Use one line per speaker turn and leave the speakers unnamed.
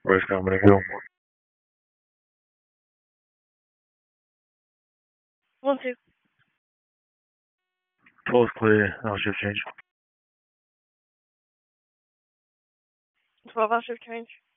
Where's Company Gilmore?
1-2.
12 clear, I'll shift change.
12, I'll shift change.